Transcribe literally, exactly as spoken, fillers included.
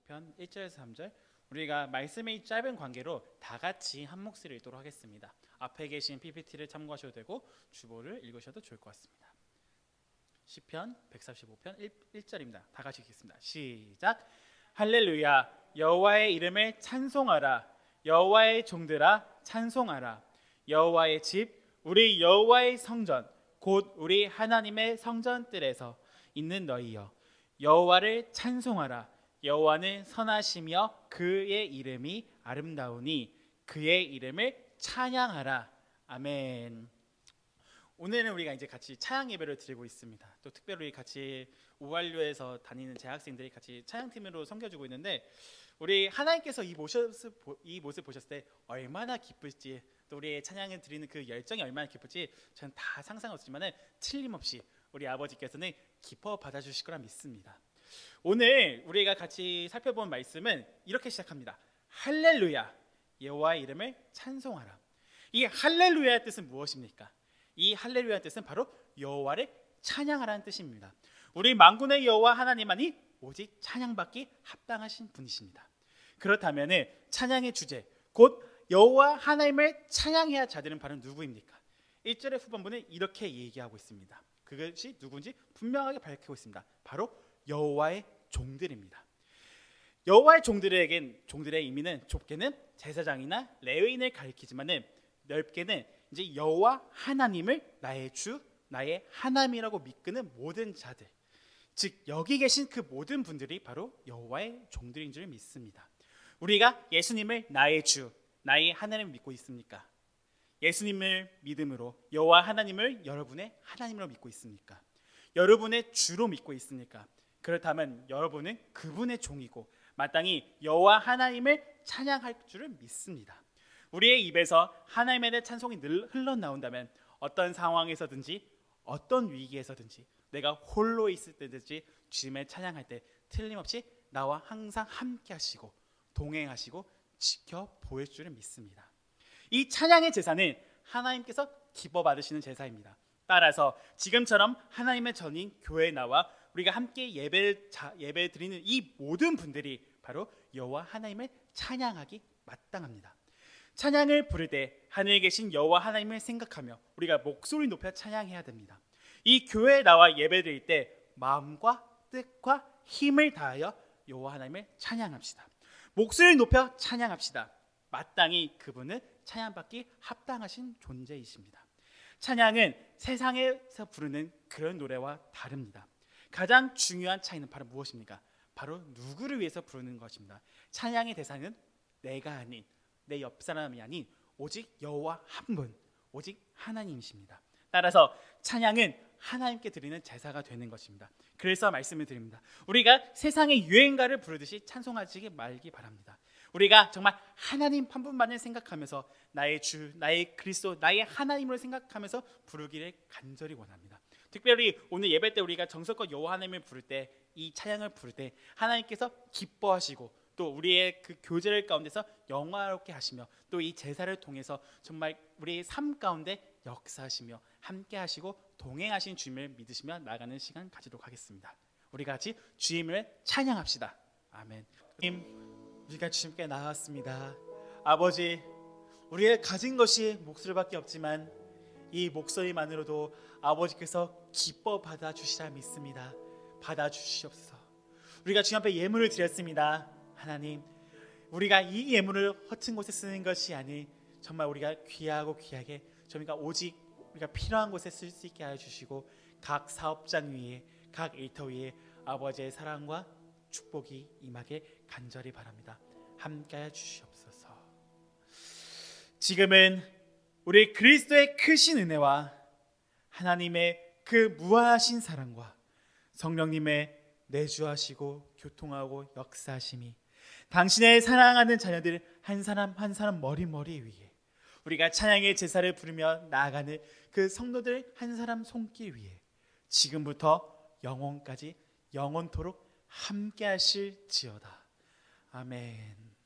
편 일 절에서 삼 절, 우리가 말씀의 짧은 관계로 다 같이 한 목소리 읽도록 하겠습니다. 앞에 계신 피피티를 참고하셔도 되고 주보를 읽으셔도 좋을 것 같습니다. 시편 백사십오 편 일 절입니다. 다 같이 읽겠습니다. 시작. 할렐루야, 여호와의 이름을 찬송하라. 여호와의 종들아 찬송하라. 여호와의 집, 우리 여호와의 성전, 곧 우리 하나님의 성전뜰에서 있는 너희여, 여호와를 찬송하라. 여호와는 선하시며 그의 이름이 아름다우니 그의 이름을 찬양하라. 아멘. 오늘은 우리가 이제 같이 찬양 예배를 드리고 있습니다. 또 특별히 같이 우알류에서 다니는 재학생들이 같이 찬양팀으로 섬겨주고 있는데, 우리 하나님께서 이 모습, 이 모습 보셨을 때 얼마나 기쁠지, 또 우리의 찬양을 드리는 그 열정이 얼마나 기쁠지 저는 다 상상했지만은 틀림없이 우리 아버지께서는 기뻐 받아주실 거라 믿습니다. 오늘 우리가 같이 살펴본 말씀은 이렇게 시작합니다. 할렐루야, 여호와의 이름을 찬송하라. 이 할렐루야의 뜻은 무엇입니까? 이 할렐루야의 뜻은 바로 여호와를 찬양하라는 뜻입니다. 우리 만군의 여호와 하나님만이 오직 찬양받기 합당하신 분이십니다. 그렇다면 찬양의 주제, 곧 여호와 하나님을 찬양해야 자들은 바로 누구입니까? 일 절의 후반부는 이렇게 얘기하고 있습니다. 그것이 누군지 분명하게 밝히고 있습니다. 바로 여호와의 종들입니다. 여호와의 종들에겐, 종들의 의미는 좁게는 제사장이나 레위인을 가리키지만은 넓게는 이제 여호와 하나님을 나의 주, 나의 하나님이라고 믿는 모든 자들, 즉 여기 계신 그 모든 분들이 바로 여호와의 종들인 줄 믿습니다. 우리가 예수님을 나의 주, 나의 하나님을 믿고 있습니까? 예수님을 믿음으로 여호와 하나님을 여러분의 하나님으로 믿고 있습니까? 여러분의 주로 믿고 있습니까? 그렇다면 여러분은 그분의 종이고 마땅히 여호와 하나님을 찬양할 줄을 믿습니다. 우리의 입에서 하나님에 대한 찬송이 늘 흘러나온다면 어떤 상황에서든지 어떤 위기에서든지 내가 홀로 있을 때든지 주님을 찬양할 때 틀림없이 나와 항상 함께 하시고 동행하시고 지켜보일 줄을 믿습니다. 이 찬양의 제사는 하나님께서 기뻐 받으시는 제사입니다. 따라서 지금처럼 하나님의 전인 교회에 나와 우리가 함께 예배를 예배 드리는 이 모든 분들이 바로 여호와 하나님을 찬양하기 마땅합니다. 찬양을 부를 때 하늘에 계신 여호와 하나님을 생각하며 우리가 목소리 높여 찬양해야 됩니다. 이 교회에 나와 예배 드릴 때 마음과 뜻과 힘을 다하여 여호와 하나님을 찬양합시다. 목소리를 높여 찬양합시다. 마땅히 그분은 찬양받기 합당하신 존재이십니다. 찬양은 세상에서 부르는 그런 노래와 다릅니다. 가장 중요한 차이는 바로 무엇입니까? 바로 누구를 위해서 부르는 것입니다. 찬양의 대상은 내가 아닌, 내 옆 사람이 아닌 오직 여호와 한 분, 오직 하나님이십니다. 따라서 찬양은 하나님께 드리는 제사가 되는 것입니다. 그래서 말씀을 드립니다. 우리가 세상의 유행가를 부르듯이 찬송하지 말기 바랍니다. 우리가 정말 하나님 한 분만을 생각하면서 나의 주, 나의 그리스도, 나의 하나님을 생각하면서 부르기를 간절히 원합니다. 특별히 오늘 예배 때 우리가 정성껏 여호와 하나님을 부를 때, 이 찬양을 부를 때 하나님께서 기뻐하시고 또 우리의 그 교제를 가운데서 영화롭게 하시며 또 이 제사를 통해서 정말 우리의 삶 가운데 역사하시며 함께 하시고 동행하신 주님을 믿으시며 나가는 시간 가지도록 하겠습니다. 우리 같이 주님을 찬양합시다. 아멘. 주님, 우리가 주님께 나왔습니다. 아버지, 우리가 가진 것이 목소리밖에 없지만 이 목소리만으로도 아버지께서 기뻐 받아주시라 믿습니다. 받아주시옵소서. 우리가 주님 앞에 예물을 드렸습니다. 하나님, 우리가 이 예물을 허튼 곳에 쓰는 것이 아닌 정말 우리가 귀하고 귀하게 저희가 오직 우리가 필요한 곳에 쓸 수 있게 하여 주시고 각 사업장 위에, 각 일터 위에 아버지의 사랑과 축복이 임하게 간절히 바랍니다. 함께하여 주시옵소서. 지금은 우리 그리스도의 크신 은혜와 하나님의 그 무한하신 사랑과 성령님의 내주하시고 교통하고 역사하심이 당신의 사랑하는 자녀들 한 사람 한 사람 머리머리 위에 우리가 찬양의 제사를 부르며 나아가는 그 성도들 한 사람 손길 위에 지금부터 영원까지 영원토록 함께 하실지어다. 아멘.